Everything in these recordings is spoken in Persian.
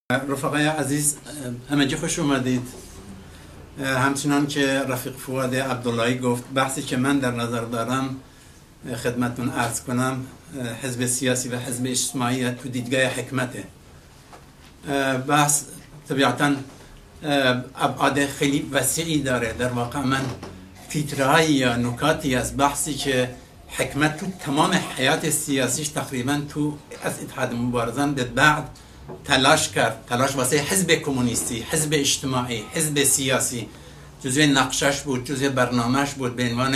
رفقای عزیز همگی خوش اومدید. همچنان که رفیق فؤاد عبداللهی گفت، بحثی که من در نظر دارم خدمتتون عرض کنم حزب سیاسی و حزب اجتماعی تو دیدگاه حکمته. بحث طبیعتا ابعاد خیلی وسیعی داره. در واقع من فیترهایی یا نکاتی از بحثی که حکمت تو تمام حیات سیاسیش تقریبا تو از اتحاد مبارزان به بعد تلاش کرد، تلاش واسه حزب کمونیستی، حزب اجتماعی، حزب سیاسی، جزء نقشش بود، جزء برنامهش بود به عنوان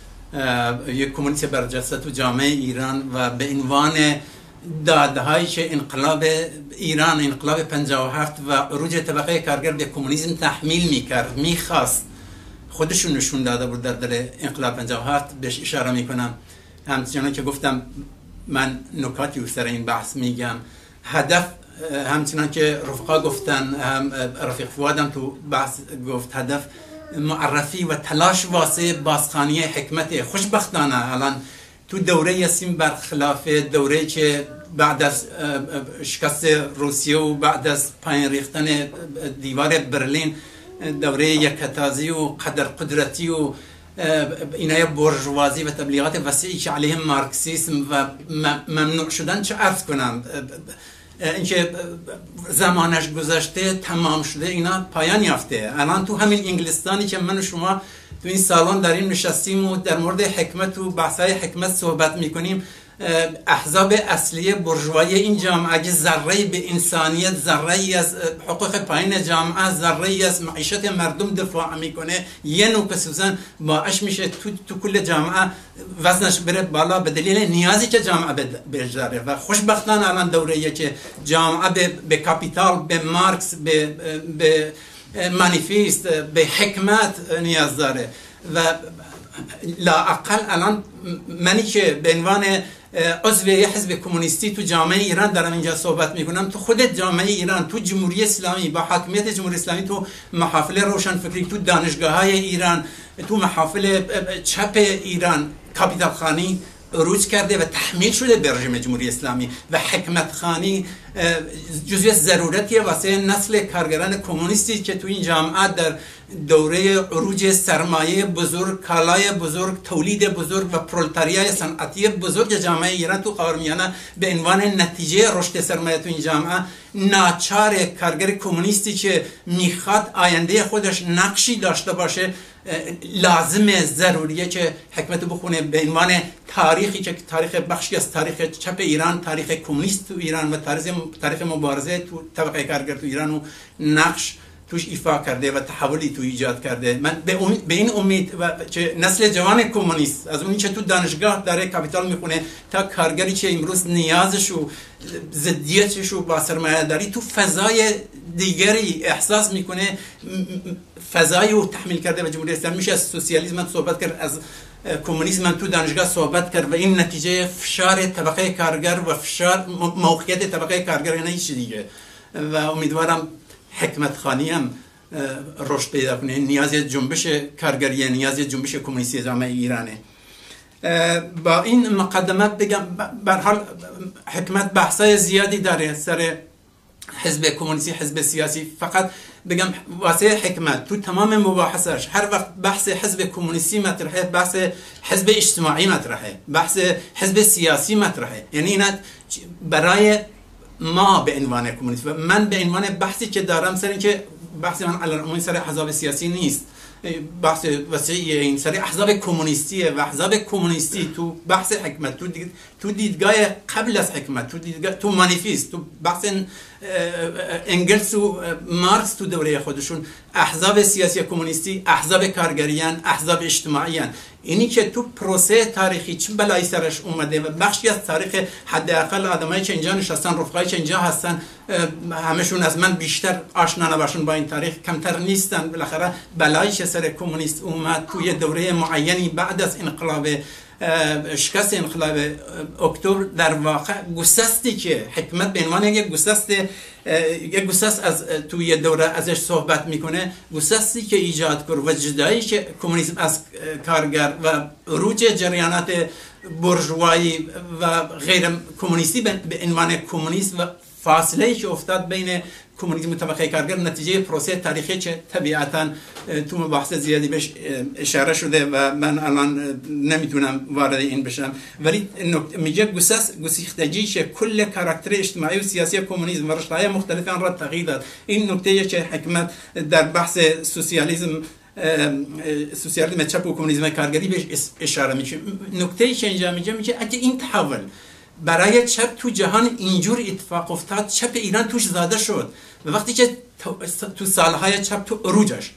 یک کمونیست برجسته تو جامعه ایران و به عنوان دادهایی که انقلاب ایران، انقلاب 57 و عروج طبقه کارگر به کمونیسم تحمیل میکرد، میخواست، خودشون نشون داده بود در دل انقلاب 57. بهش اشاره میکنم. همچنان که گفتم من نکاتی سر این بحث میگم. هدف همچنان که رفقا گفتن، رفیق فؤادم تو بحث گفت، هدف معرفی و تلاش واسه بازخوانی حکمت. خوشبختانه الان تو دوره هستیم، برخلاف دوره که بعد از شکست روسیه و بعد از پایین ریختن دیوار برلین، دوره یکتازی و قدر قدرتی و اینای برجوازی و تبلیغات وسیعی که علیه مارکسیسم و ممنوع شدن، چه عرض کنم، اینکه زمانش گذشته، تمام شده، اینا پایان یافته. الان تو همین انگلستانی که من و شما تو این سالن داریم نشستیم و در مورد حکمت و بحث‌های حکمت صحبت میکنیم، احزاب اصلی برجوایی این جامعه ذره‌ای به انسانیت، ذره‌ای از حقوق پایین جامعه، ذره‌ای از معیشت مردم دفاع میکنه، یه نوع سوزن باعث میشه تو کل جامعه وزنش بره بالا به دلیل نیازی که جامعه بهش داره. و خوشبختانه الان دوره‌ایه که جامعه به کاپیتال، به مارکس، به مانیفست، به حکمت نیاز داره. و لااقل الان منی که به عنوان عضو حزب کمونیستی تو جامعه ایران دارم اینجا صحبت میکنم، تو خود جامعه ایران، تو جمهوری اسلامی، با حاکمیت جمهوری اسلامی، تو محافل روشنفکری، تو دانشگاه‌های ایران، تو محافل چپ ایران، کاپیتال خانی عروج کرده و تحمیل شده به رژیم جمهوری اسلامی. و حکمت خانی جزء ضرورتیه واسه نسل کارگران کمونیستی که تو این جامعه در دوره عروج سرمایه بزرگ، کالای بزرگ، تولید بزرگ و پرولتاریای صنعتی بزرگ جامعه ایران تو خاورمیانه به عنوان نتیجه رشد سرمایه تو این جامعه، ناچار کارگر کمونیستی که میخواد آینده خودش نقشی داشته باشه، لازمه، ضروریه که حکمت بخونه به عنوان تاریخی که تاریخ بخشی از تاریخ چپ ایران، تاریخ کمونیست تو ایران و تاریخ مبارزه تو طبقه کارگر تو ایران و نقش توش ایفا کرده و تحولی تو ایجاد کرده. من به این امید که نسل جوان کمونیست، از اونی که تو دانشگاه داره کاپیتال میخونه تا کارگری که امروز نیازش و ضدیتش و با سرمایه داری تو فضای دیگری احساس میکنه، فضایی رو تحمیل کرده و جمهوری اسلامی. میشه از سوسیالیسم صحبت کرد، از کمونیسم تو دانشگاه صحبت کرد و این نتیجه فشار طبقه کارگر و فشار موقعیت طبقه کارگر، نه هیچ دیگه. و امیدوارم حکمت خانی هم رشد پیدا کنه. نیاز جنبش کارگری، نیاز جنبش کمونیستی جامعه ایرانه. با این مقدمه بگم به هر حال حکمت بحثای زیادی داره سر حزب کمونیستی، حزب سیاسی. فقط بگم واسه حکمت تو تمام مباحثش هر وقت بحث حزب کمونیستی مطرحه، بحث حزب اجتماعی مطرحه، بحث حزب سیاسی مطرحه. یعنی اینا برای ما به عنوان کمونیست و من به عنوان بحثی که دارم سر این که بحث من الان سر احزاب سیاسی نیست، بحث وسیع این سر احزاب کمونیستیه و احزاب کمونیستی تو بحث حکمت، تو دیدگاه قبل از حکمت، تو دیدگاه، تو مانیفست، تو بحث انگلس و مارکس تو دوره خودشون، احزاب سیاسی کمونیستی، احزاب کارگریان، احزاب اجتماعیان. اینی که تو پروسه تاریخی چه بلایی سرش اومده و بخشی از تاریخ، حداقل آدمایی که اینجا نشستن، رفقایی که اینجا هستن، همشون از من بیشتر آشنا نباشن با این تاریخ کمتر نیستن. بالاخره بلایی که سر کمونیست اومد توی دوره معینی بعد از انقلاب، شکست انقلاب اکتبر، در واقع گسستی که حکمت به عنوان یک گسست از توی دوره ازش صحبت میکنه، گسستی که ایجاد کرد و جدایی که کمونیسم از کارگر و عروج جریانات برجوایی و غیر کمونیستی به عنوان کمونیست و فاصله که افتاد بین کمونیسم و طبقه کارگر نتیجه پروسه تاریخی که طبیعتا تو مباحث زیادی بهش اشاره شده و من الان نمیتونم وارد این بشم، ولی میگه گسیختگی که کل کاراکتر اجتماعی و سیاسی کمونیسم و رشته‌های مختلف آن را تغییر داد. این نکته که حکمت در بحث سوسیالیسم چپ و کمونیسم کارگری بهش اشاره میشه. نکته‌ای که اینجا میگه اگه این تحول برای چپ تو جهان اینجور اتفاق افتاد، چپ ایران توش زاده شد و وقتی که تو سالهای چپ تو عروجش،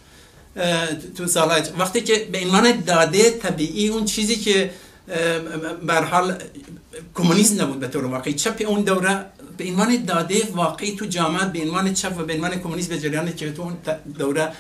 وقتی که به عنوان داده طبیعی اون چیزی که به هر حال کمونیسم نبود به طور واقعی، چپ اون دوره به عنوان داده واقعی تو جامعه به عنوان چپ و به عنوان کمونیسم به جریان که تو اون دوره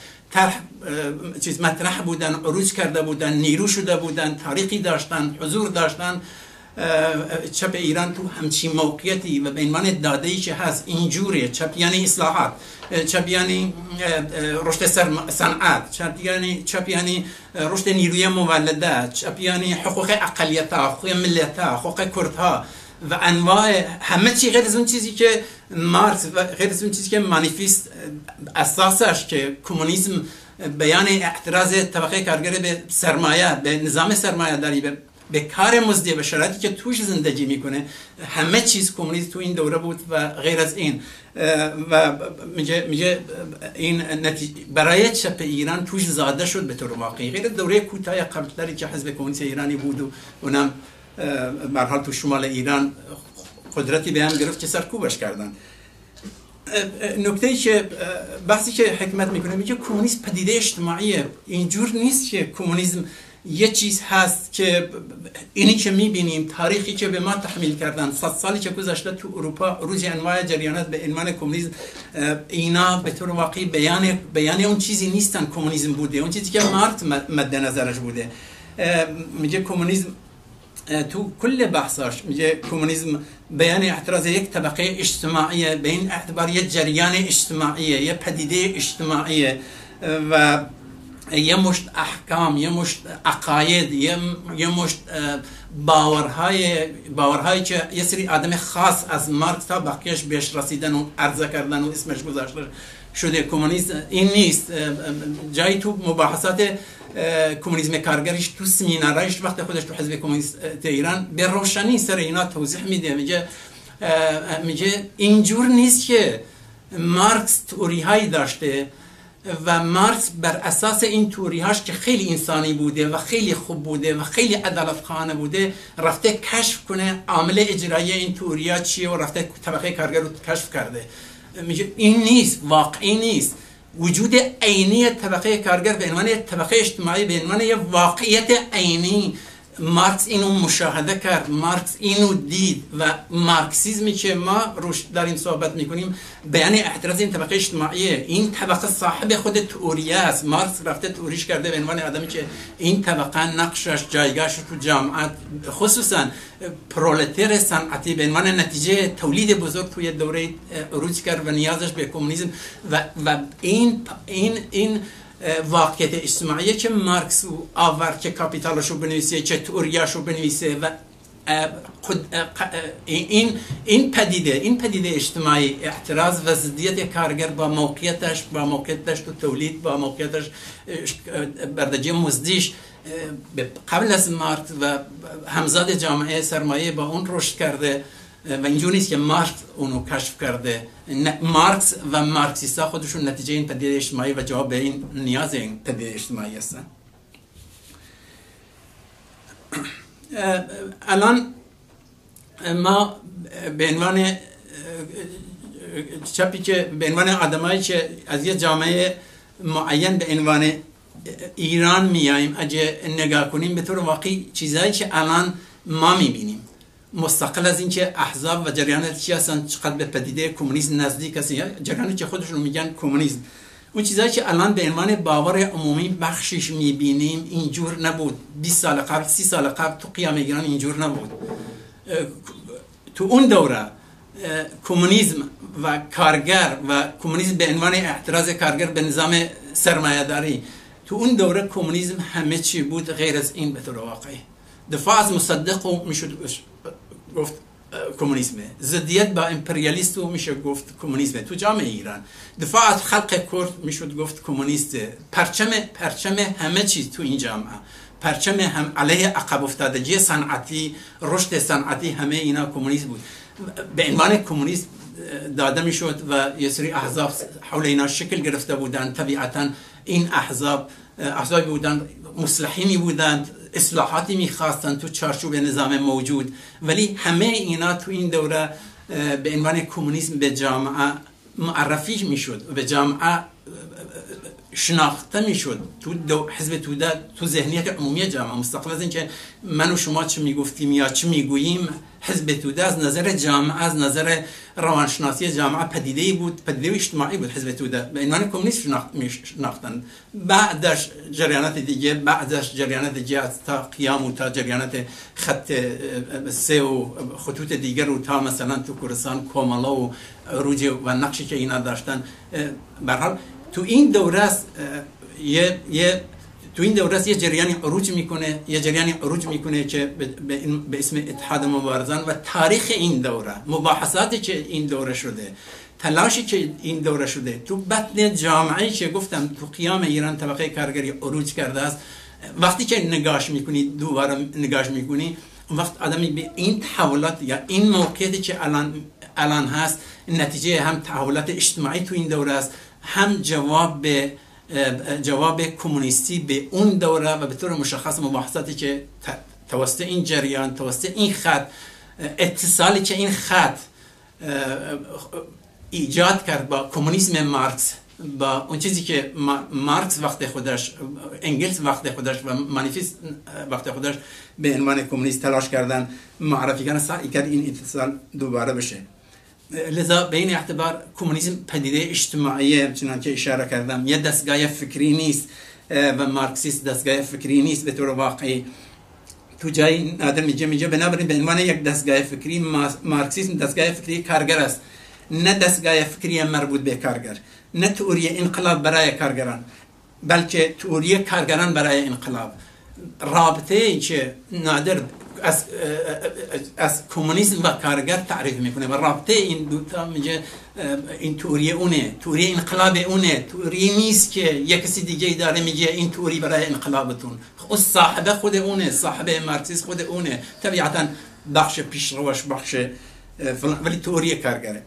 مطرح بودن، عروج کرده بودن، نیرو شده بودن، تاریخی داشتن، حضور داشتن. چپ ایران تو همچین موقعیتی و به عنوان داده‌ای که هست اینجوریه. چپ یعنی اصلاحات، چپ یعنی رشد صنعت، چپ یعنی رشد نیروی مولده، چپ یعنی حقوق اقلیت‌ها، حقوق ملیت‌ها، حقوق کردها و انواع همه چی، غیر از اون چیزی که مارکس و غیر از اون چیزی که مانیفست اساسش که کمونیسم بیان اعتراض طبقه کارگر به سرمایه، به نظام سرمایه‌داری، به کار مزدی و شرایطی که توش زندگی میکنه، همه چیز کمونیسم تو این دوره بود و غیر از این. و میگه این برای چپ ایران توش زاده شد به طور واقعی، غیر دوره کوتاه قبلتری که حزب کمونیست ایرانی بود و اونم به هر حال تو شمال ایران قدرتی به هم گرفت که سرکوبش کردن. نکته‌ای که بحثی که حکمت میکنه، میگه کمونیسم پدیده اجتماعیه. اینجور نیست که کمونیسم یه چیز هست که اینی که میبینیم، تاریخی که به ما تحمیل کردن، 100 سالی که گذشته تو اروپا، عروج انواع جریانات به عنوان کمونیسم، اینا به طور واقعی بیان اون چیزی نیستن کمونیسم بوده، اون چیزی که مارکس مد نظرش بوده. میگه کمونیسم تو کل بحثاش میگه کمونیسم بیان اعتراض یک طبقه اجتماعیه، به این اعتبار یه جریان اجتماعیه، یه پدیده اجتماعیه و یه مشت احکام، یه مشت عقاید، یه مشت باورهایی که یه سری آدم خاص از مارکس تا بقیهش بهش رسیدن و عرضه کردن و اسمش گذاشته شده. کمونیسم این نیست. جایی تو مباحثات کمونیسم کارگریش تو سمینارایش وقت خودش تو حزب کمونیست ایران به روشنی سر اینا توضیح میده. میگه اینجور نیست که مارکس تئوری هایی داشته و مارکس بر اساس این تئوری‌هاش که خیلی انسانی بوده و خیلی خوب بوده و خیلی عدالتخوانه بوده، رفته کشف کنه عامل اجرایی این تئوری‌ها چیه و رفته طبقه کارگر رو کشف کرده. میگه این نیست، واقعی نیست. وجود عینی طبقه کارگر به عنوان طبقه اجتماعی، به عنوان یه واقعیت عینی، مارکس اینو مشاهده کرد، مارکس اینو دید و مارکسیزمی که ما روش داریم صحبت میکنیم بیان اعتراض این طبقه اجتماعیه. این طبقه صاحب خود تئوریه است. مارکس رفته تئوریش کرده به عنوان آدمی که این طبقه نقشش، جایگاهش تو جامعه، خصوصا پرولتر صنعتی، به عنوان نتیجه تولید بزرگ توی دوره عروج کرد و نیازش به کمونیسم و این واقعیت اجتماعی که مارکس آورد که کاپیتالشو بنویسه، که تئوریاشو بنویسه و این پدیده اجتماعی، اعتراض و ضدیت کارگر با موقعیتش تو تولید، با موقعیتش بردجی مزدیش قبل از مارکس و همزاد جامعه سرمایه با اون رشد کرده و اینجور نیست که مارکس اونو کشف کرده. مارکس و مارکسیستا خودشون نتیجه این پدیده اجتماعی و جواب به این نیاز این پدیده اجتماعی هستن. الان ما به عنوان چپی که به عنوان آدمایی که از یه جامعه معین به عنوان ایران میاییم، اگه نگاه کنیم به طور واقعی چیزایی که الان ما میبینیم، مستقل از اینکه احزاب و جریانات چی هستن، چقدر به پدیده کمونیسم نزدیک هستن، جریاناتی که خودشون میگن کمونیسم، اون چیزایی که الان به عنوان باور عمومی بخشش میبینیم اینجور نبود. 20 سال قبل، 30 سال قبل تو قیام ایران اینجور نبود. تو اون دوره کمونیسم و کارگر و کمونیسم به عنوان اعتراض کارگر به نظام سرمایه‌داری، تو اون دوره کمونیسم همه چی بود غیر از این به طور واقعی. دفاع از مصدق میشد گفت کمونیسمه، ضدیت با امپریالیست میشه گفت کمونیسمه تو جامعه ایران، دفاع از خلق کرد میشد گفت کمونیسته، پرچم همه چیز تو این جامعه، پرچم هم علیه عقب افتادگی صنعتی، رشد صنعتی، همه اینا کمونیسم بود. به عنوان کمونیسم داده میشد و یه سری احزاب حول اینا شکل گرفته بودند. طبیعتا این احزابی بودند مصلحینی بودند، اصلاحاتی میخواستند تو چارچوب نظام موجود، ولی همه اینا تو این دوره به عنوان کمونیسم به جامعه معرفی میشد، به جامعه شناخته میشد، تو حزب توده، تو ذهنیت عمومی جامعه. مستقل از اینکه من و شما چه میگفتیم یا چه میگوییم، حزب توده از نظر جامعه، از نظر روانشناسی جامعه پدیده بود، پدیده اجتماعی بود. حزب توده به عنوان کمونیست شناختن. بعدش جریانات دیگه تا قیام و تا جریانات خط سه و خطوط دیگر و تا مثلا تو کردستان کومالا و عروج و نقشی که اینا داشتن. به هر حال تو این دوره است یه جریانی عروج میکنه که به اسم اتحاد مبارزان. و تاریخ این دوره، مباحثاتی که این دوره شده، تلاشی که این دوره شده تو بطن جامعه‌ای که گفتم تو قیام ایران طبقه کارگری عروج کرده است، وقتی که دوباره نگاش میکنی، وقت آدمی به این تحولات یا این موقعیتی که الان هست، نتیجه هم تحولات اجتماعی تو این دوره است، هم جواب کمونیستی به اون دوره و به طور مشخص مباحثاتی که توسط این جریان، توسط این خط، اتصالی که این خط ایجاد کرد با کمونیسم مارکس، با اون چیزی که مارکس وقت خودش، انگلس وقت خودش و مانیفست وقت خودش به عنوان کمونیست تلاش کردن معرفی کردن، سعی کرد این اتصال دوباره بشه. لذا به این اعتبار کمونیسم پدیده اجتماعی، چنانچه که اشاره کردم، یه دستگاه فکری نیست و مارکسیسم دستگاه فکری نیست به طور واقعی. تو جای نادر میگه بنابراین به عنوان یک دستگاه فکری، مارکسیسم دستگاه فکری کارگر است، نه دستگاه فکری مربوط به کارگر، نه تئوری انقلاب برای کارگران، بلکه تئوری کارگران برای انقلاب. رابطه ای که نادر از کمونیسم و کارگر تعریف میکنه و رابطه این دوتا میگه این تئوری اونه، تئوری انقلاب اونه، تئوری نیست که یک کسی دیگه داره میگه این تئوری برای انقلابتون. خود صاحب خود اونه، صاحب مارکسیسم خود اونه، طبیعتا بخش پیشروش بخش ولی تئوری کارگره.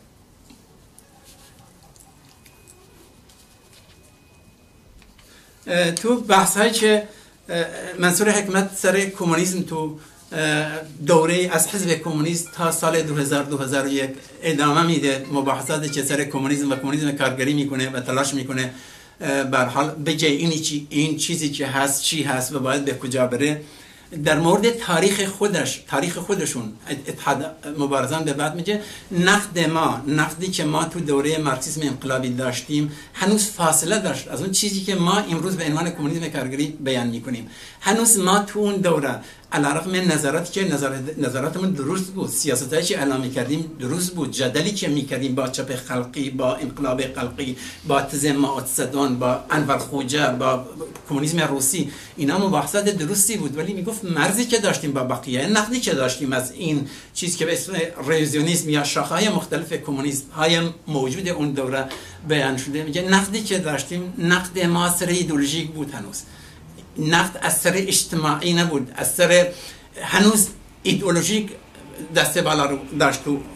تو بحث هایی که منصور حکمت سر کمونیسم تو دوره از حزب کمونیست تا سال 2001 ادامه میده، مباحثاتی که سر کمونیسم و کمونیسم کارگری میکنه و تلاش میکنه به هر حال بگه این چیزی که هست چی هست و باید به کجا بره. در مورد تاریخ خودشون اتحاد مبارزان به بعد میگه نقدی که ما تو دوره مارکسیسم انقلابی داشتیم هنوز فاصله داشت از اون چیزی که ما امروز به عنوان کمونیسم کارگری بیان میکنیم. هنوز ما تو اون دوره علیرغم نظراتی که نظراتمون درست بود، سیاستایی که اعلام میکردیم درست بود، جدلی که میکردیم با چپ خلقی، با انقلاب خلقی، با تزم ماوتسدون، با انور خوجه، با کمونیسم روسی، اینا مباحثات درستی بود، ولی میگفت مرزی که داشتیم با بقیه، نقدی که داشتیم از این چیز که به اسم ریویزیونیسم یا شاخه‌های مختلف کمونیسم های موجود اون دوره بیان شده، میگه نقدی که داشتیم نقد ما سر ایدئولوژیک بود، هنوز نقد از سر اجتماعی نبود، از سر هنوز ایدئولوژیک دست بالا رو داشت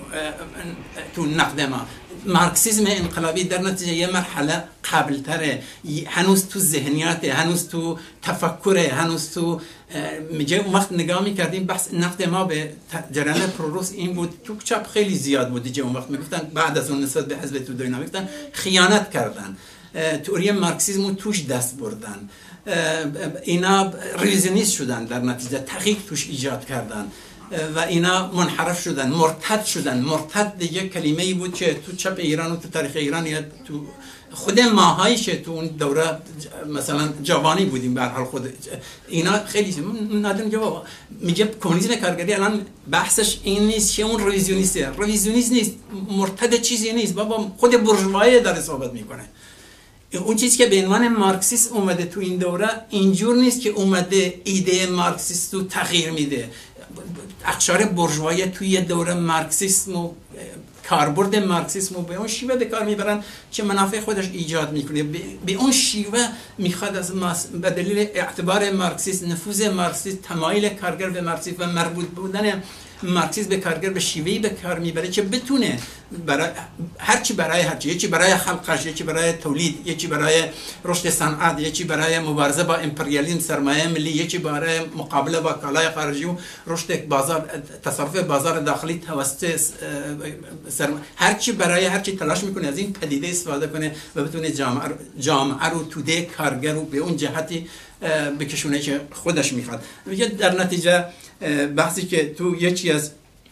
تو نقد ما. مارکسیسم انقلابی در نتیجه یه مرحله قبلتره، هنوز تو ذهنیت، هنوز تو تفکر، هنوز تو میگه اون وقت نگاه میکردیم بحث نقد ما به جریان پروروس این بود، تو چپ خیلی زیاد بود دیگه. اون وقت میگفتن بعد از اون نسبت به حزب توده اینا میگفتن خیانت کردن، تئوری مارکسیسم رو توش دست بردن، اینا ریویزیونیست شدن، در نتیجه تحقیق توش ایجاد کردن و اینا منحرف شدن، مرتد شدن. مرتد دیگه کلمه‌ای بود که تو چپ ایران و تو تاریخ ایران یا تو خود ماهایی که تو اون دوره مثلا جوانی بودیم به هر حال خود اینا خیلی نادم جواب میگه کمونیسم کارگری الان بحثش این نیست که اون ریویزیونیست نیست، مرتد چیزی نیست، بابا خود بورژوایی داره صحبت میکنه. اون چیزی که به عنوان مارکسیست اومده تو این دوره اینجور نیست که اومده ایده مارکسیست رو تغییر میده. اقشار بورژوایی توی دوره مارکسیسم و کاربرد مارکسیسم و به اون شیوه به کار میبرن که منافع خودش ایجاد میکنه. به اون شیوه میخواد از به دلیل اعتبار مارکسیست، نفوذ مارکسیست، تمایل کارگر به مارکسیست و مربوط بودن مارکسیسم به کارگر به شیوهی به کار میبره که بتونه برای هرچی یکی برای خلقش، یکی برای تولید، یکی برای رشد صنعت، یکی برای مبارزه با امپریالیسم سرمایه ملی، یکی برای مقابله با کالای خارجی و رشد بازار، تصرف بازار داخلی توسط هرچی تلاش میکنه از این پدیده استفاده کنه و بتونه جامعه رو توده کارگر رو به اون جهتی بکشونه که خودش میخواد. میگه در نتیجه بحثی که تو یکی از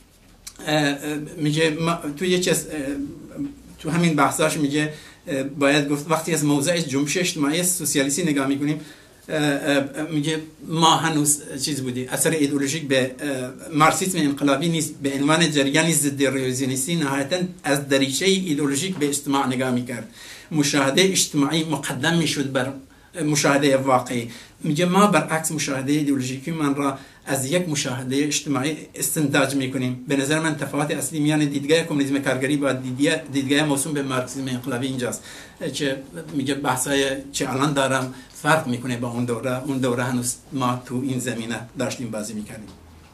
تو همین بحثاش میگه باید گفت وقتی از موضع جنبش اجتماعی سوسیالیستی نگاه میکنیم، میگه ما هنوز چیز بودی اثر ایدئولوژیک به مارکسیسم انقلابی نیست، به عنوان جریانی ضد ریویزیونیستی نهایتا از دریچه ایدئولوژیک به اجتماع نگاه میکرد. مشاهده اجتماعی مقدم میشد بر مشاهده واقعی. میگه ما برعکس مشاهده ایدئولوژیکی من را از یک مشاهده اجتماعی استنتاج میکنیم. به نظر من تفاوت اصلی میان دیدگاه کمونیسم کارگری با دیدگاه موسوم به مارکسیسم انقلابی اینجاست که میگه بحثای که الان دارم فرق میکنه با اون دوره هنوز ما تو این زمینه داشتیم بازی میکردیم.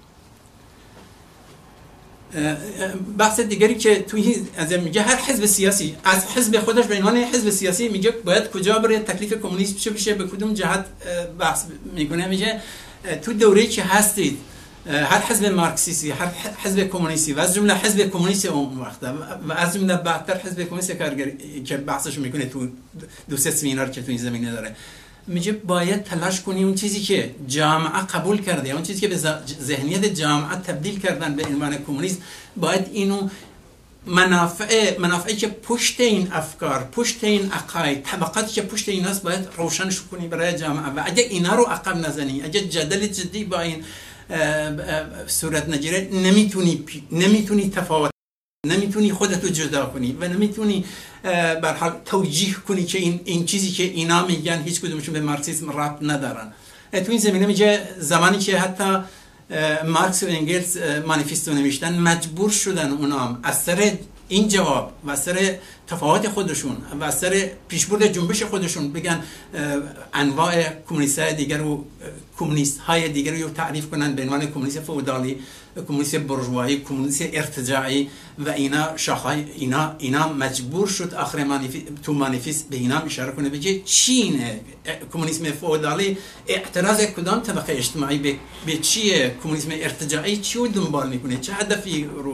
بحث دیگری که توی از میگه هر حزب سیاسی از حزب خودش به عنوان حزب سیاسی میگه باید کجا بره، تکلیف کمونیسم چه بشه، به کدوم جهت بحث میکنه. میگه تو دوره‌ای که هستید هر حزب مارکسیستی، هر حزب کمونیستی و از جمله حزب کمونیست اون وقت و از جمله بعدتر حزب کمونیست کارگری که بحثش میکنه تو دو سه سمینار که تو این زمینه داره، میگه باید تلاش کنی اون چیزی که جامعه قبول کرده، اون چیزی که به ذهنیت جامعه تبدیل کردن به عنوان کمونیسم، باید اینو منافعی که پشت این افکار، پشت این عقاید، طبقاتی که پشت این هست باید روشنش کنی برای جامعه. و اگه اینا رو عقب نزنی، اگه جدل جدی با این صورت نگیره، نمیتونی تفاوت، نمیتونی خودتو جدا کنی و نمیتونی به حال توجیه کنی که این چیزی که اینا میگن هیچ کدومشون به مارکسیسم ربط ندارن. تو این زمینه میگه زمانی که حتی مارکس و انگلس مانیفستو نوشتن، مجبور شدن اونام از سر این جواب و از سر تفاوت خودشون و از سر پیشبرد جنبش خودشون بگن انواع کمونیست‌های دیگر و کمونیست‌های دیگر رو تعریف کنن به عنوان کمونیست فئودالی، کمونیست بورژوایی، کمونیست ارتجاعی و اینا شاخه‌های اینا مجبور شد آخر تو مانیفست به اینا اشاره کنه، بگه چینه کمونیسم فئودالی اعتراض کدام طبقه اجتماعی به چیه، کمونیسم ارتجاعی چی رو دنبال میکنه، چه هدفی رو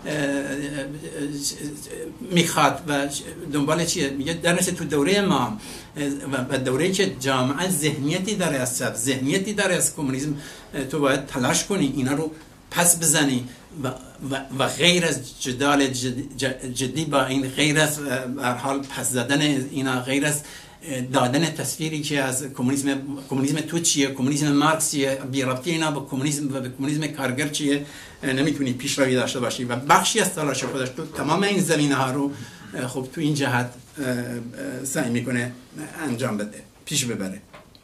میخواد و دنبال چیه. میگه در نتیجه تو دوره ما و دوره‌ای که جامعه ذهنیتی داره از چپ، ذهنیتی داره از کمونیسم، تو باید تلاش کنی اینا رو پس بزنی و غیر از جدال جدی با این، غیر از هر حال پس زدن اینا، غیر از دادن تصویری که از کمونیسم تو چیه، کمونیسم مارکس چیه، بی ربطی اینا با کمونیسم و به کمونیسم کارگر چیه، نمیتونی پیشروی داشته باشی. و بخشی از تلاش خودش تو تمام این زمینه ها رو خب تو این جهت سعی میکنه انجام بده، پیش ببره.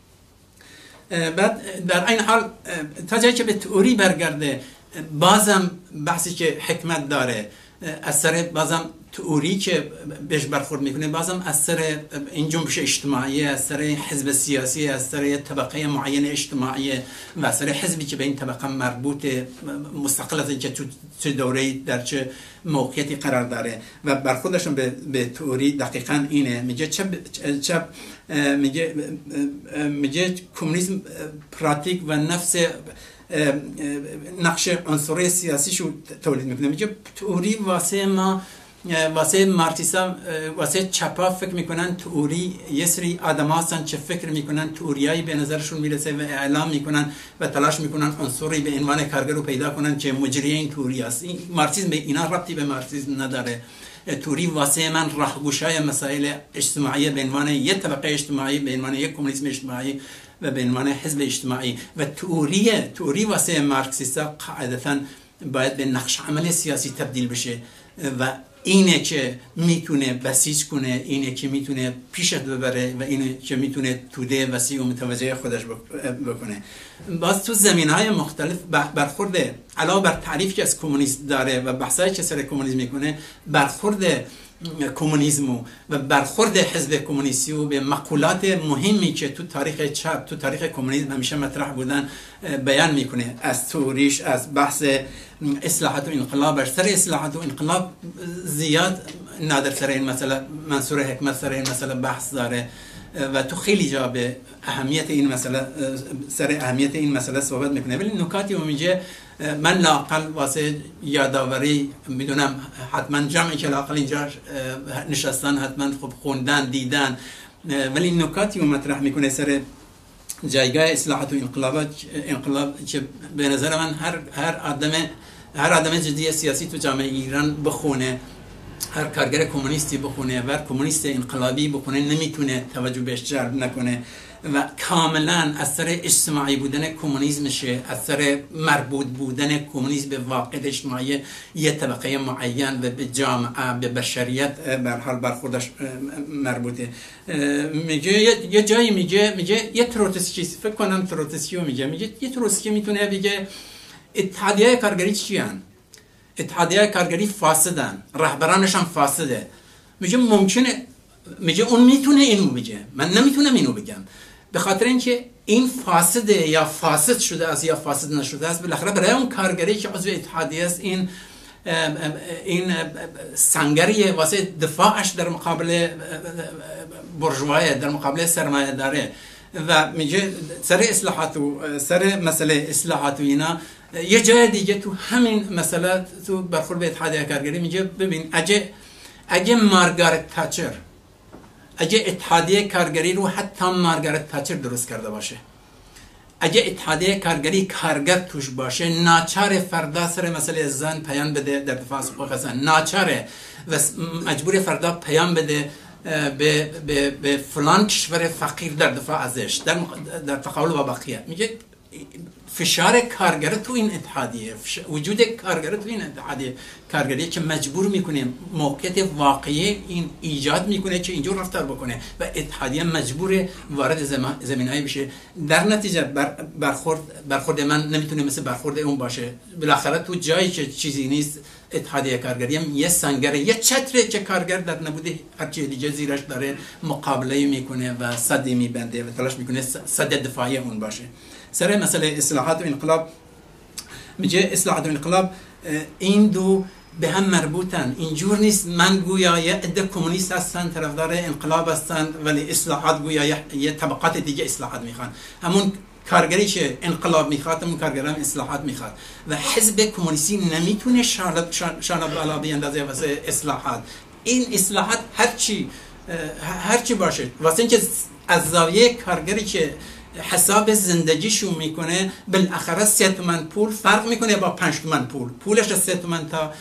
بعد در این حال تا جایی که به تئوری برگرده، بازم بحثی که حکمت داره، اثر بازم تئوری که بهش برخورد میکنه، بازم اثر این جنبش اجتماعی، اثر حزب سیاسی، اثر طبقه معین اجتماعی و اثر حزبی که به این طبقه مربوطه، مستقل از اینکه چه دوره‌ای در چه موقعیتی قرار داره. و برخوردشون به تئوری دقیقاً اینه. میگه کمونیسم پراتیک و نفس نقش عنصری سیاسیشو تولید میکنه. میگه تئوری واسه مارکسیسم، واسه چپا فکر میکنن تئوری یه سری آدم هستن که فکر میکنن تئوریایی به نظرشون میرسه و اعلام میکنن و تلاش میکنن عنصری به عنوان کارگر رو پیدا کنن که مجری این تئوری است. این مارکسیسم به اینا ربطی به مارکسیسم نداره. تئوری واسه من راهگشای مسائل اجتماعی به عنوان یه طبقه اجتماعی، به عنوان یک کمونیسم اجتماعی و به عنوان حزب اجتماعی. و تئوری واسه مارکسیستا قاعدتاً باید به نقش عمل سیاسی تبدیل بشه و اینه که میتونه بسیج کنه، اینه که میتونه پیشت ببره و اینه که میتونه توده وسیع و متوجه خودش بکنه. باز تو زمینهای مختلف برخورده علاوه بر تعریف که از کمونیسم داره و بحثایی که سر کمونیسم میکنه، برخورد کمونیسم و برخورد حزب کمونیستی و به مقولات مهمی که تو تاریخ چپ، تو تاریخ کمونیسم همیشه مطرح بودن بیان میکنه. از توریش، از بحث اصلاحات و انقلاب، سر اصلاحات و انقلاب زیاد نادر سر این مسئله، منصور حکمت سر این مسئله بحث داره و تو خیلی جا به اهمیت این مسئله، سر اهمیت این مسئله صحبت میکنه. ولی نکاتی رو میگه من لاقل واسه یادآوری میدونم، حتما جمعی که لاقل اینجا نشستن حتما خب خوندن دیدن، ولی نکاتی رو مطرح میکنه سر جایگاه اصلاحات و انقلاب که به نظر من هر آدم جدی سیاسی تو جامعه ایران بخونه، هر کارگر کمونیستی بخونه و کمونیست انقلابی بخونه نمیتونه توجه بهش جلب نکنه و کاملا اثر اجتماعی بودن کمونیسمشه، اثر مربوط بودن کمونیسم به واقع اجتماعی یه طبقه معین و به جامعه، به بشریت به حال برخوردش مربوطه. میگه یه جایی میگه یه تروتسکی، فکر کنم تروتسکیو میگه یه تروتسکی میتونه بگه اتحادیه کارگری چی هن؟ اتحادیه کارگری فاسدن، رهبرانش هم فاسده. میگه ممکنه، میگه اون میتونه اینو بگه، من نمیتونم اینو بگم، به خاطر اینکه این فاسده یا فاسد شده است یا فاسد نشده است. بالاخره برای اون کارگری که عضو اتحادیه است این سنگریه واسه دفاعش در مقابل برجوایی، در مقابل سرمایه داره. و میگه سر اصلاحات و سر مسئله اصلاحات و اینا یه جای دیگه تو همین مسئله تو برخورد به اتحادیه کارگری میگه ببین اگه مارگارت تاچر، اگه اتحادیه کارگری رو حتی مارگارت تاچر درست کرده باشه، اگه اتحادیه کارگری کارگر توش باشه، ناچار فردا سر مسئله زن پیام بده در دفاع از حقوق زن، ناچاره و مجبور فردا پیام بده به فلان کشور فقیر در دفاع ازش، در تقابل با بقیه. میگه فشار کارگر تو این اتحادیه، وجود کارگر تو این اتحادیه کارگری که مجبور میکنه، موقعیت واقعی این ایجاد میکنه که اینجور رفتار بکنه و اتحادیه مجبور وارد زمینه‌ای بشه. در نتیجه برخورد من نمیتونه مثل برخورد اون باشه. بالاخره تو جایی که چیزی نیست، اتحادیه کارگری هم یه سنگره، یه چتره که کارگر در نبوده هرچی دیگه زیرش داره مقابله میکنه و صدی میبنده و تلاش میکنه صد دفاعی اون باشه. سر مسئله اصلاحات و انقلاب میگه اصلاحات و انقلاب این دو به هم مربوطن. اینجور نیست من گویا یه عده کمونیست هستن طرفدار انقلاب هستن ولی اصلاحات گویا یه طبقات دیگه اصلاحات میخوان. همون کارگری که انقلاب میخواد همون کارگر هم اصلاحات میخواد و حزب کمونیستی نمیتونه شانه بالا بیندازه واسه اصلاحات. این اصلاحات هرچی باشه واسه اینکه از زاویه کارگری که حساب زندگیشون میکنه بالاخره 3 تومن پول فرق میکنه با 5 تومن پولش از 3 تومن تا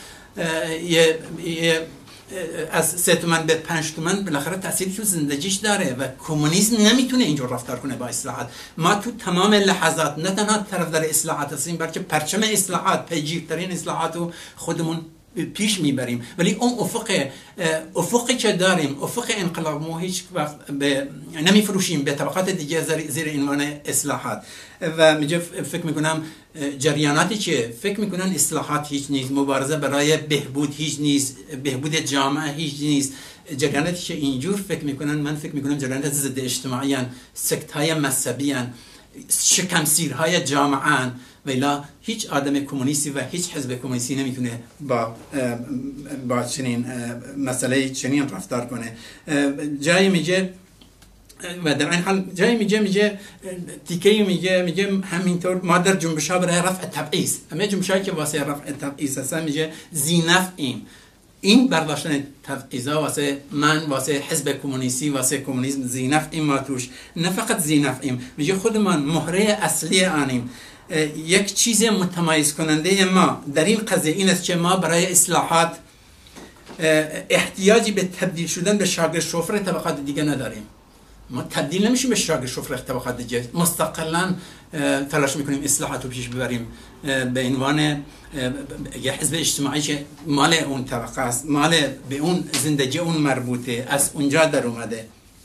از 3 تومن به 5 تومن بالاخره تأثیری تو زندگیش داره و کمونیسم نمیتونه اینجور رفتار کنه با اصلاحات. ما تو تمام لحظات نه تنها طرفدار اصلاحات هستیم بلکه پرچم اصلاحات، پیگیرترین اصلاحات رو خودمون پیش میبریم، ولی اون افقی که داریم، افق انقلاب، ما هیچ وقت نمیفروشیم به طبقات دیگه زیر عنوان اصلاحات. و میگه فکر میکنم جریاناتی که فکر میکنن اصلاحات هیچ نیست، مبارزه برای بهبود هیچ نیست، بهبود جامعه هیچ نیست، جریاناتی که اینجور فکر میکنن، من فکر میکنم جریانات ضد اجتماعی ان، سکت‌های مذهبی ان، شکمسیرهای جامعه ان، ولی هیچ آدم کمونیستی و هیچ حزب کمونیستی نمیتونه با چنین مسئله چنین رفتار کنه. جایی میگه و در این حال جایی میگه دیگه میگه همینطور ما در جنبش‌ها برای رفع تبعیض، همه جنبش‌هایی که واسه رفع تبعیض هستن میگه زینفعیم. این برداشتن تبعیضا واسه من، واسه حزب کمونیستی، واسه کمونیسم زینفعیم ما توش، نه فقط زینفعیم، میگه خودمان مهره اصلی آنیم. یک چیز متمایز کننده ما در این قضیه این است که ما برای اصلاحات احتیاجی به تبدیل شدن به شاگرد شوفر طبقات دیگه نداریم. ما تبدیل نمیشیم به شاگرد شفرخ طبقات دیگه، مستقلا تلاش میکنیم اصلاحات رو پیش ببریم به عنوان یه حزب اجتماعی که مال اون طبقه است، مال به اون زندگی اون مربوطه، از اونجا در اومده.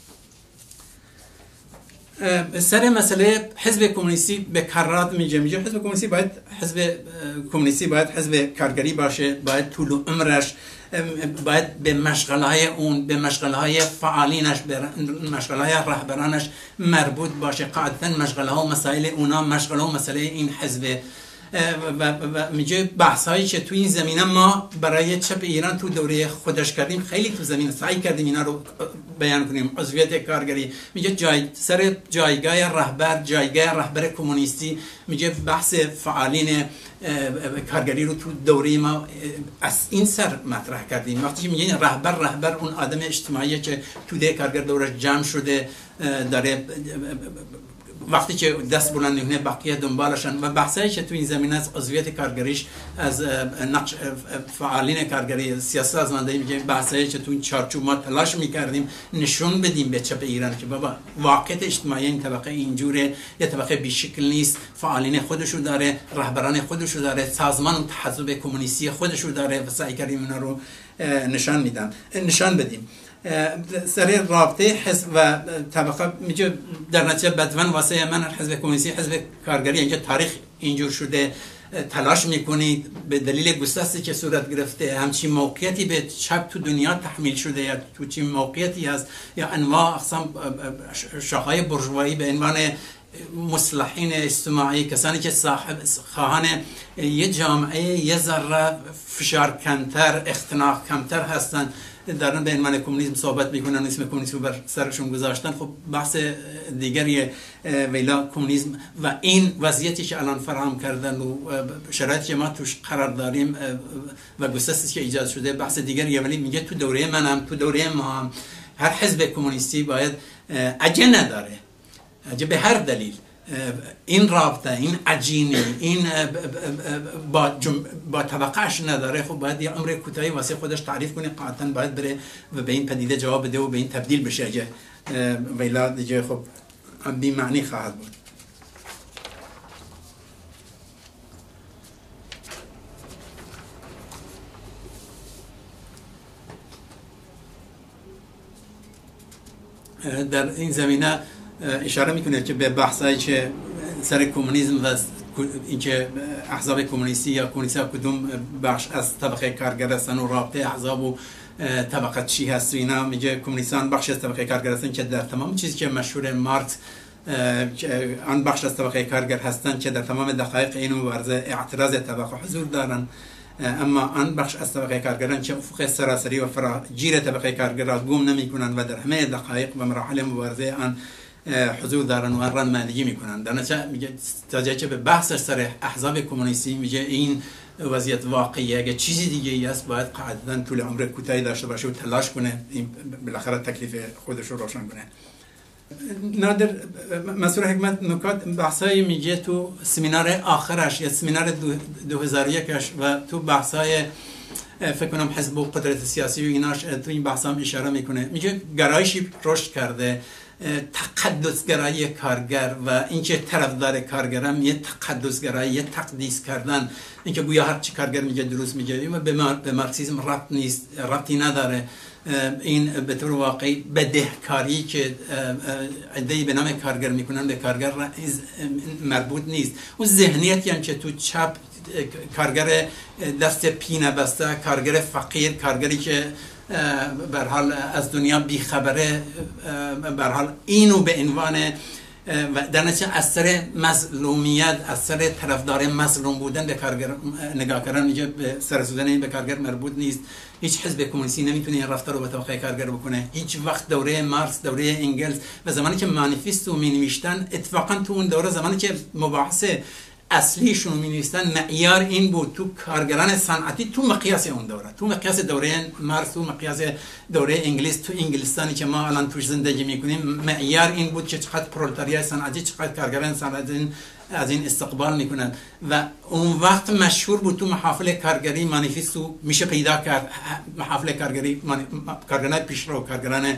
سر مسئله حزب کمونیستی به کرات میگه حزب کمونیستی باید حزب کارگری باشه، باید طول عمرش باید به مشغله‌های اون، به مشغله‌های فعالینش، به مشغله‌های رهبرانش مربوط باشه. قاعدتاً مشغله‌ها و مسائل اونا مشغله و مسئله این حزب و میگه بحث‌هایی که تو این زمینه ما برای چپ ایران تو دوره خودش کردیم، خیلی تو زمینه سعی کردیم اینا رو بیان کنیم. عضویت کارگری میگه سر جایگاه رهبر کمونیستی، میگه بحث فعالین کارگری رو تو دوره ما از این سر مطرح کردیم. وقتی میگه رهبر اون آدم اجتماعی که تو ده کارگر دوره جمع شده داره، وقتی که دست بلند میکنه بقیه دنبالشن و بحثایی که تو این زمینه از عضویت کارگریش، از نقش فعالین کارگری، سیاست سازماندهی، میگه بحثایی که تو این چارچوب ما تلاش میکردیم نشون بدیم به چپ ایران که بابا واقعیت اجتماعی این طبقه اینجوره، یه طبقه بیشکل نیست، فعالین خودشو داره، رهبران خودشو داره، سازمان و تحزب کمونیستی خودشو داره و سعی کردیم اینا رو نشان بدیم. سر رابطه حزب و طبقه میگه در نتیجه بدون واسه من حزب کمونیستی، حزب کارگری اینجا تاریخ اینجور شده، تلاش میکنید به دلیل گسستی که صورت گرفته، همچین موقعیتی به چپ تو دنیا تحمیل شده یا تو چین موقعیتی هست یا انواع اقسام شاخه‌های بورژوایی به عنوان مصلحین اجتماعی، کسانی که صاحب خواهان یه جامعه یه ذره فشار کمتر، اختناق کمتر هستن، دارن به عنوان کمونیسم صحبت میکنن، اسم کمونیسم بر سرشون گذاشتن. خب بحث دیگری ویلا کمونیسم و این وضعیتی که الان فراهم کردن و شرایطی که ما توش قرار داریم و گسستی که ایجاد شده بحث دیگریه. ولی میگه تو دوره منم، تو دوره ما هم هر حزب کمونیستی باید اگه نداره، اگه به هر دلیل این رابطه، این عجینه، این با طبقهش نداره، خب باید یه عمر کوتاهی واسه خودش تعریف کنه، قاطعا باید بره و به این پدیده جواب بده و به این تبدیل بشه. اگه ویلا دیگه خب بی معنی خواهد بود. در این زمینه اشاره میکنه که به بحثایی که سر کمونیسم و اینکه احزاب کمونیستی یا کمونیستی کدوم بخش از طبقه کارگر هستن و رابطه احزاب و طبقه چی هست و اینا، میگه کمونیستان بخش از طبقه کارگر هستن که در تمام چیزی که مشهور مارکس آن بخش از طبقه کارگر هستن که در تمام دقایق این مبارزه اعتراض طبقه حضور دارن، اما آن بخش از طبقه کارگران که افق سراسری و فراگیر طبقه کارگر را گم نمیکنن و در همه دقایق و مراحل مبارزه آن حضور دارن و رانندگی میکنن. در نتیجه میگه تا جایی که به بحث سر احزاب کمونیستی میگه این وضعیت واقعیه، اگه چیزی دیگه ای است باید قاعدتاً طول عمر کوتاهی داشته باشه و تلاش کنه این بالاخره تکلیف خودش رو روشن کنه. نادر مسئول حکمت نکات بحثایی میگه تو سمینار آخرش یا سمینار 2001ش و تو بحثای فکر کنم حزب و قدرت سیاسی و ایناش تو این بحث هم اشاره میکنه. میگه گرایشی رشد کرده، تقدسگرایی کارگر و اینکه طرفدار کارگرم یه تقدسگرایی، یه تقدیس کردن، اینکه گویا هر چی کارگر میگه درست میگه و به مارکسیسم ربطی نداره. این به طور واقعی بدهکاری که عده‌ای به نام کارگر میکنن به کارگر مربوط نیست. اون ذهنیتی هم که تو چپ کارگر دست پینه بسته، کارگر فقیر، کارگری که به حال از دنیا بیخبره، به حال اینو به عنوان و در نتیجه اثر مظلومیت، اثر طرفدار مظلوم بودن به کارگر نگاه کردن، میگه به سرسودن این به کارگر مربوط نیست. هیچ حزب کمونیستی نمیتونه این رفتار رو به طبقه کارگر بکنه. هیچ وقت دوره مارکس، دوره انگلس و زمانی که مانیفست رو می‌نوشتن، اتفاقا تو اون دوره زمانی که مباحث اصلیشون رو می‌نوشتن، معیار این بود تو کارگران صنعتی، تو مقیاس اون دوره، تو مقیاس دوره مارکس، تو مقیاس دوره انگلیس، تو انگلستانی که ما الان توش زندگی میکنیم، معیار این بود که چقدر پرولتاریای صنعتی، چقدر کارگران صنعتی از این استقبال میکنن و اون وقت مشهور بود تو محافل کارگری مانیفست میشه پیدا کرد. محافل کارگری، کارگران پیشرو، کارگران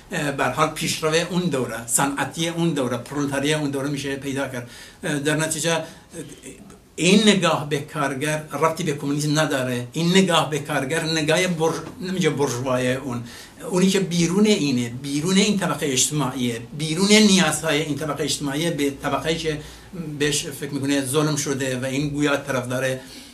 به هر حال پیشرو اون دوره، صنعتی اون دوره، پرولتاری اون دوره میشه پیدا کرد. در نتیجه این نگاه به کارگر ربطی به کمونیسم نداره. این نگاه به کارگر نگاه نمیشه برجوای اونی که بیرون اینه، بیرون این طبقه اجتماعیه، بیرون نیازهای این طبقه اجتماعیه، به طبقه‌ای که بهش فکر میکنه ظلم شده و این گویا طرفدار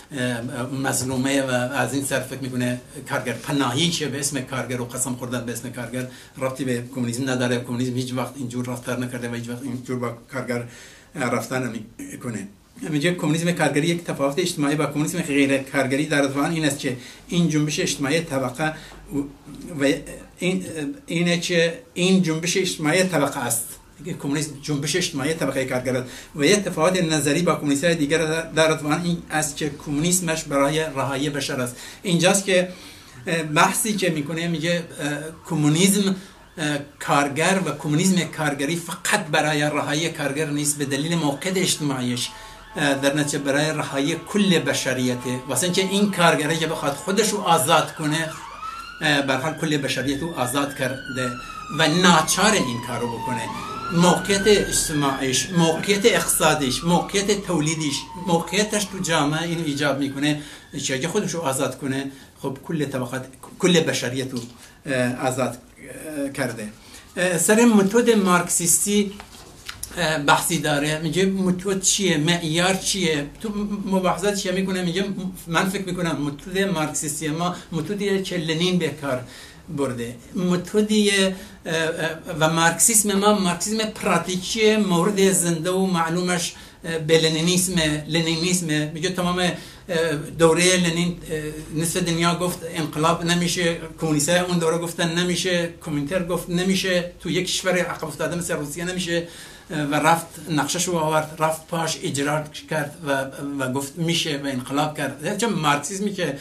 مظلومه و از این سر فکر میکنه کارگر پناهی که به اسم کارگر و قسم خوردن به اسم کارگر ربطی به کمونیسم نداره. کمونیسم هیچ وقت اینجور رفتار نکرده و هیچ وقت اینجور با کارگر رفتار نمیکنه. میگه کمونیسم کارگری یک تفاوت اجتماعی با کمونیسم غیر کارگری در اتفاق این است که این جنبش اجتماعی طبقه و اینه که این جنبش اجتماعی طبقه است. کمونیسم جنبش اجتماعی طبقه کارگر است و یک تفاوت نظری با کمونیست‌های دیگر در اتفاق این است که کمونیسمش برای رهایی بشر است. اینجاست که بحثی که میکنه میگه کمونیسم کارگر و کمونیسم کارگری فقط برای رهایی کارگر نیست، به دلیل موقعیت اجتماعیش در نتیجه برای رهایی کل بشریته. واسه اینکه این کارگره که بخواد خودش رو آزاد کنه به هر حال کل بشریت رو آزاد کرده و ناچار این کارو بکنه. موقعیت اجتماعیش، موقعیت اقتصادیش، موقعیت تولیدیش، موقعیتش تو جامعه اینو ایجاب میکنه که خودش رو آزاد کنه. خب کل طبقات کل بشریت رو آزاد کرده. سر متد مارکسیستی بحثی داره. میگه متد چیه، معیار چیه، تو مباحثات چیه میکنه. میگه من فکر میکنم متد مارکسیستی ما متدیه که لنین به کار برده، متدیه و مارکسیسم ما مارکسیسم پراتیکی مورد زنده و معلومش به لنینیسم. میگه تمام دوره لنین نصف دنیا گفت انقلاب نمیشه، کمونیست‌ها اون دوره گفتن نمیشه، کمونتر گفت نمیشه، تو یک کشور عقب افتاده مثل روسیه نمیشه و رفت نقشش رو آورد، رفت پاش اجرا کرد و گفت میشه و انقلاب کرد. چون مارکسیسمی که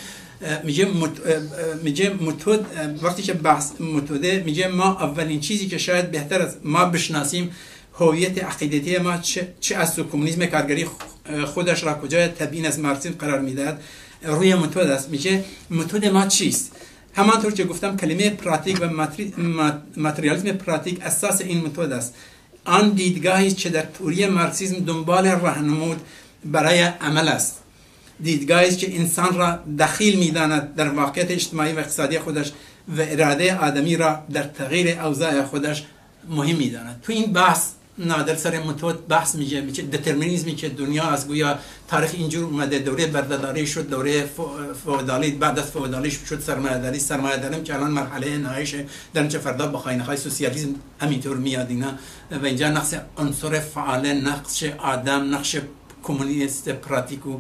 میگه متد، وقتی که بحث متده میگه ما اولین چیزی که شاید بهتر از ما بشناسیم هویت عقیدتی ما چه از کمونیسم کارگری خودش را کجای تبیین از مارکسیسم قرار میدهد روی متد است. میگه متد ما چیست؟ همانطور که گفتم کلمه پراتیک و ماتریالیسم پراتیک اساس این متد است. آن دیدگاهی که در تئوری مارکسیسم دنبال راهنمود برای عمل است، دیدگاهی که انسان را دخیل می‌داند در واقعیت اجتماعی و اقتصادی خودش و اراده آدمی را در تغییر اوضاع خودش مهم می‌داند. تو این بحث نادر سر متد بحث میشه دترمینیسمی که دنیا از گویا تاریخ اینجور اومده، دوره بردهداری شد، دوره فئودالی، بعد از فئودالی شد سرمایه‌داری که الان مرحله نهاییشه، در اینجا فردا با خاینه‌های سوسیالیسم همینطور میاد اینا و اینجا نقش عنصر فعال، نقش آدم، نقش کمونیست پراتیکو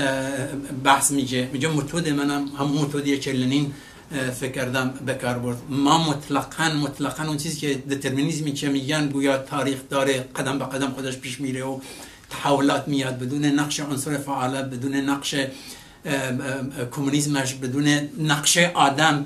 بحث میگه متد منم همون متدیه که لنین فکر کردم به کار برد. ما مطلقاً اون چیزی که دترمینیسمی که میگن گویا تاریخ داره قدم به قدم خودش پیش میره و تحولات میاد بدون نقش عنصر فعال، بدون نقش کمونیسمش، بدون نقش آدم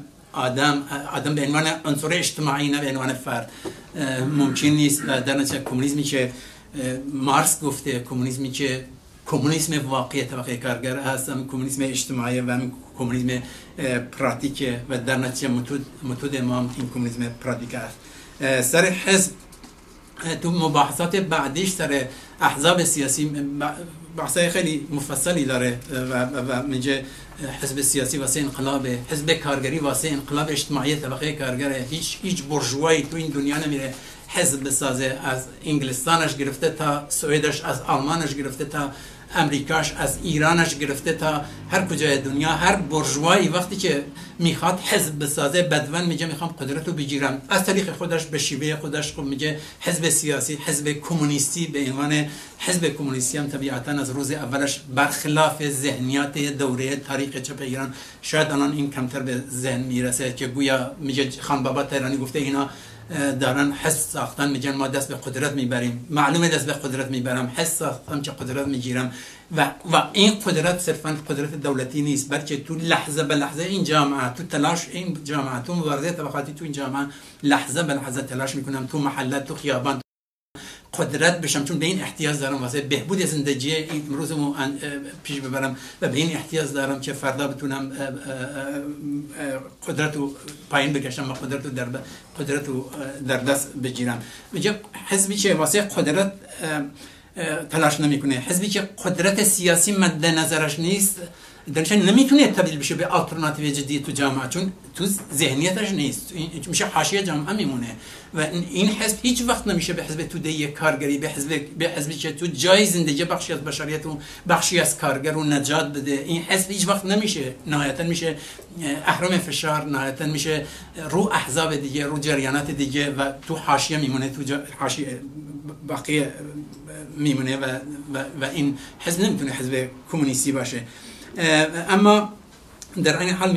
به عنوان عنصر اجتماعی نه به عنوان فرد ممکن نیست. در نتیجه کمونیسمی که مارکس گفته، کمونیسمی که کمونیسم واقعی طبقه کارگر هست، هم کمونیسم اجتماعی و هم کمونیسم پراتیک و در نتیجه متد ما این کمونیسم پراتیک است. سر حزب تو مباحثات بعدیش سر احزاب سیاسی بحثای خیلی مفصلی داره و میگه حزب سیاسی واسه انقلاب، حزب کارگری واسه انقلاب اجتماعی طبقه کارگره. هیچ برجوایی تو این دنیا نمیره حزب بسازه، از انگلستانش گرفته تا سوئدش، از آلمانش گرفته تا امریکاش، از ایرانش گرفته تا هر کجای دنیا، هر برجوایی وقتی که میخواد حزب بسازه بدون میگه میخوام قدرت رو بگیرم از طریق خودش به شیوه خودش. خب میگه حزب سیاسی، حزب کمونیستی به عنوان حزب کمونیستی هم طبیعتا از روز اولش برخلاف ذهنیات دوره تاریخ چپ ایران، شاید الان این کمتر به ذهن میرسه که گویا میگه خان بابا تهرانی گفته اینا دارن حس ساختن، میگن ما دست به قدرت میبریم. معلومه دست به قدرت میبرم، حس ساختم که قدرت میگیرم و این قدرت صرفا قدرت دولتی نیست، بلکه تو لحظه به لحظه این جامعه، تو تلاش این جامعه، تو مبارزه طبقاتی تو این جامعه لحظه به لحظه تلاش میکنم، تو محله، تو خیابان، قدرت بشم، چون به این احتیاج دارم واسه بهبود زندگی این امروزمو پیش ببرم و به این احتیاج دارم که فردا بتونم قدرت رو پایین بکشم و قدرت رو در دست بگیرم. میگه حزبی که واسه قدرت تلاش نمیکنه، حزبی که قدرت سیاسی مد نظرش نیست، درش نمیتونه تبدیل بشه به آلترناتیو جدی تو جامعه، چون تو ذهنیتش نیست، میشه حاشیه جامعه میمونه. و این حزب هیچ وقت نمیشه به حزب توده کارگری، به حزبی که تو جای زندگی بخشی از بشریت و بخشی از کارگر رو نجات بده. این حزب هیچ وقت نمیشه، نهایتا میشه اهرم فشار، نهایتا میشه رو احزاب دیگه، رو جریانات دیگه و تو حاشیه میمونه، تو حاشیه بقیه میمونه و این حزب نمیتونه حزب کمونیستی باشه. اما در این حال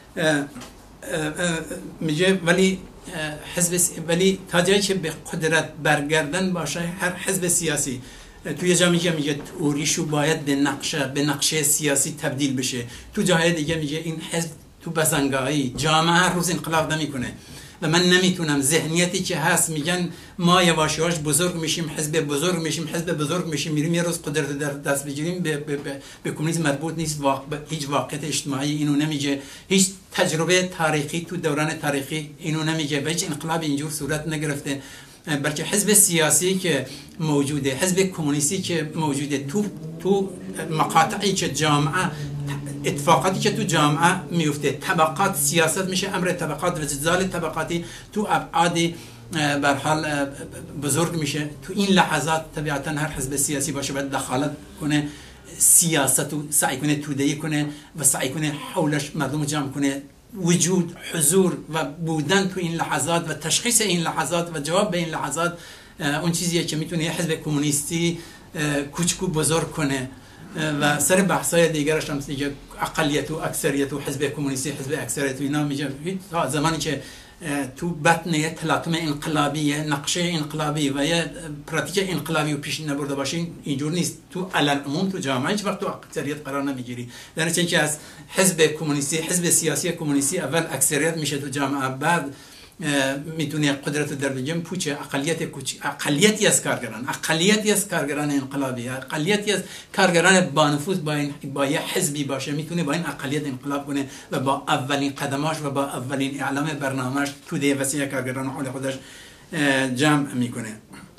میگه ولی تا جایی که به قدرت برگردن باشه هر حزب سیاسی توی جامعه میگه توریشو باید به نقشه سیاسی تبدیل بشه. تو جای دیگه میگه این حزب تو بزنگاهی جامعه هر روز انقلاب نمیکنه و من نمیتونم ذهنیتی که هست میگن ما یواش یواش بزرگ میشیم، حزب بزرگ میشیم میریم یه روز قدرت در دست بگیریم، به کمونیسم مربوط نیست. هیچ واقعیت اجتماعی اینو نمیگه، هیچ تجربه تاریخی تو دوران تاریخی اینو نمیگه و هیچ انقلاب اینجور صورت نگرفته. بلکه حزب سیاسی که موجوده، حزب کمونیستی که موجوده تو مقاطعی که جامعه، اتفاقاتی که تو جامعه میفته، طبقات سیاست میشه امر طبقات و زلزال طبقاتی تو ابعادی بر حال بزرگ میشه. تو این لحظات طبیعتا هر حزب سیاسی باشه باید دخالت کنه، سیاست رو سعی کنه توده‌ای کنه و سعی کنه حولش مردم جمع کنه. وجود، حضور و بودن تو این لحظات و تشخیص این لحظات و جواب به این لحظات اون چیزیه که میتونه یه حزب کمونیستی کوچکو بزرگ کنه. و سر بحثای دیگرش هم دیگه اقلیت و اکثریت و حزب کمونیستی، حزب اکثریت و اینا میگه تا زمانی که تو بطن یه تلاطم انقلابی، نقشه انقلابی و یه پراتیک انقلابی رو پیش نبرده باشین اینجور نیست. تو علل عموم تو جامعه هیچ وقت تو اکثریت قرار نمیگیری، در نتیجه که از حزب کمونیستی، حزب سیاسی کمونیستی اول اکثریت میشه تو جامعه، بعد میتونه قدرت در بجم پوچه اقلیتی از کارگران انقلابی، اقلیتی از کارگران با نفوذ با یه حزبی باشه، میتونه با این اقلیت انقلاب کنه و با اولین قدماش و با اولین اعلام برنامه‌اش توده وسیع کارگران حول خودش جمع میکنه.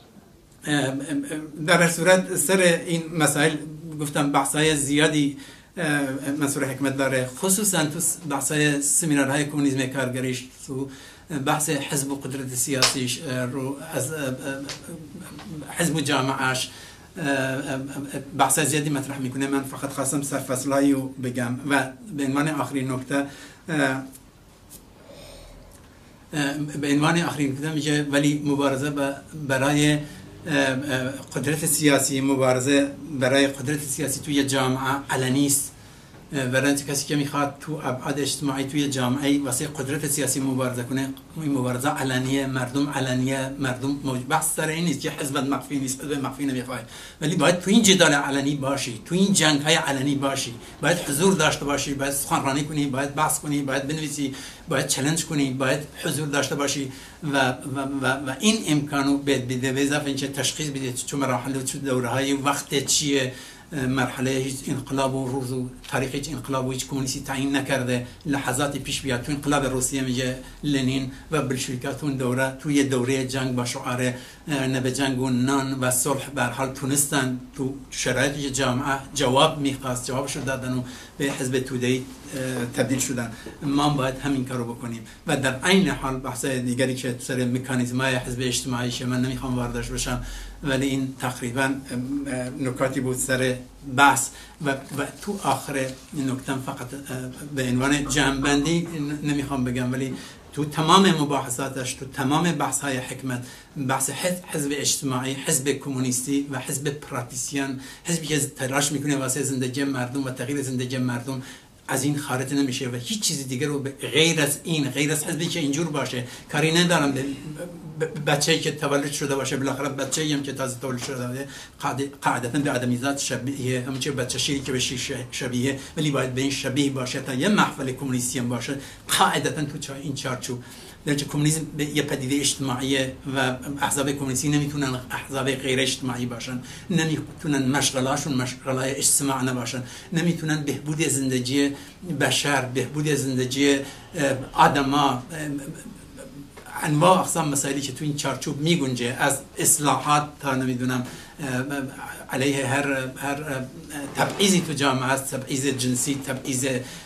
در هر صورت سر این مسائل گفتم بحث‌های زیادی منصور حکمت داره، خصوصا تو بحث‌های سمینارهای کمونیسم کارگریش، تو بحث حزب و قدرت سیاسیش، رو از حزب و جامعهش بحث زیادی مطرح میکنه. من فقط خواستم سرفصلایی رو بگم و به عنوان آخرین نکته میگه ولی مبارزه برای قدرت سیاسی، مبارزه برای قدرت سیاسی توی جامعه علنی است. برای کسی که میخواد تو ابعاد اجتماعی توی جامعه واسه قدرت سیاسی مبارزه کنه، این مبارزه علنیه، مردم بحث سر این نیست که حزب مخفی نیست، حزب مخفی نمیخواد، ولی باید تو این جدال علنی باشی، تو این جنگ های علنی باشی، باید حضور داشته باشی، باید سخنرانی کنی، باید بحث کنی، باید بنویسی، باید چالش کنی، باید حضور داشته باشی و این امکانو بده. به اضافه اینکه تشخیص بده چه مراحل و چه دوره‌های وقت چیه، مرحله هیچ انقلاب و روز و تاریخ هیچ انقلاب و هیچ کمونیستی تعیین نکرده، لحظاتی پیش بیاد. تو انقلاب روسیه میگه لنین و بلشویکات اون دوره توی دوره جنگ با شعار نه جنگ و نان و صلح به هر حال تونستن تو شرایطی جامعه جواب میخواست، جوابشو دادن و به حزب توده‌ای تبدیل شدن. ما باید همین کارو بکنیم. و در عین حال بحث دیگری که سر مکانیزم‌های حزب اجتماعی که من نمیخوام واردش بشم، ولی این تقریبا نکاتی بود سر بحث و تو آخر نکتم فقط به عنوان جمع‌بندی نمیخوام بگم، ولی تو تمام مباحثاتش، تو تمام بحث‌های حکمت، بحث حزب اجتماعی، حزب کمونیستی و حزب پراتیسیان، حزبی که تلاش میکنه واسه زندگی مردم و تغییر زندگی مردم، از این خارج نمیشه و هیچ چیز دیگه رو غیر از حزبی که اینجور باشه کاری ندارم. بچه‌ای که تولد شده باشه، بالاخره بچه‌ای هم که تازه تولد شده قاعدتاً به آدمیزاد شبیه، همونجوری بچه شیری که به شیر شبیه، ولی باید به این شبیه باشه تا یه محفل کمونیستی هم باشه قاعدتاً تو این چارچوب درجه کمونیسم یه پدیده اجتماعی و احزاب کمونیستی نمیتونن احزاب غیر اجتماعی باشن، نمیتونن مشغلهاشون مشغله اجتماع نباشن، نمیتونن بهبود زندگی بشر، بهبود زندگی آدما، انواع اقسام مسائلی که تو این چارچوب میگنجه، از اصلاحات تا نمیدونم علیه هر تبعیضی تو جامعه است، تبعیض جنسی، تبعیض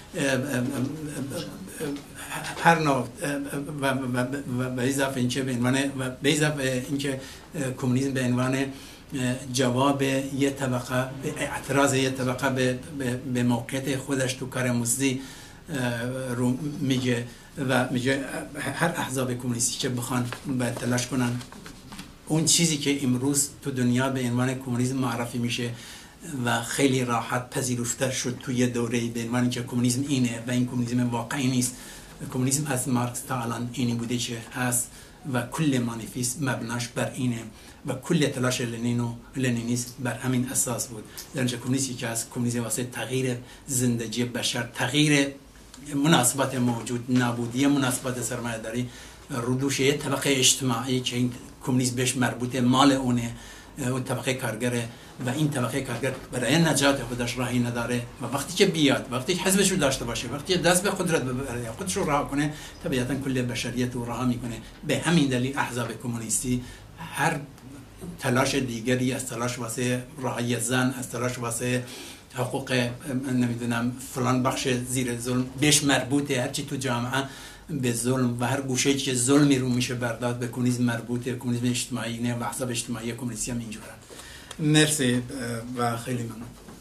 هر نوع و به اضافه اینکه به عنوان و به اضافه اینکه کمونیسم به عنوان جواب یه طبقه به اعتراض یه طبقه به موقعیت خودش تو کار مزدی رو میگه و میگه هر احزاب کمونیستی که بخوان باید تلاش کنن اون چیزی که امروز تو دنیا به عنوان کمونیسم معرفی میشه و خیلی راحت پذیرفته شد توی دوره‌ای به عنوان که کمونیسم اینه و این کمونیسم واقعی نیست. کمونیسم از مارکس تا الان اینی بوده که هست و کل مانیفیست مبناش بر اینه و کل تلاش لنین و لنینیسم بر همین اساس بود. در کمونیستی که از کمونیسم واسه تغییر زندگی بشر، تغییر مناسبات موجود، نابودی مناسبات سرمایه‌داری، ردوش یه طبقه اجتماعی که این کمونیسم بهش مربوطه، مال اونه، اون طبقه کارگره و این طبقه کارگر برای نجات خودش راهی نداره و وقتی که بیاد، وقتی که حزبش رو داشته باشه، وقتی دست به قدرت ببره، خودش رو رها کنه، طبیعتا کل بشریت رو رها میکنه. به همین دلیل احزاب کمونیستی هر تلاش دیگری از تلاش واسه رهایی زن، از تلاش واسه حقوق نمیدونم فلان بخش زیر ظلم بهش مربوطه، هرچی تو جامعه به ظلم و هر گوشه‌ای که ظلمی رو میشه برداشت به کمونیسم مربوطه. کمونیسم اجتماعی نه و احزاب اجتماعی کمونیستی هم اینجوره. مرسی و خیلی ممنون.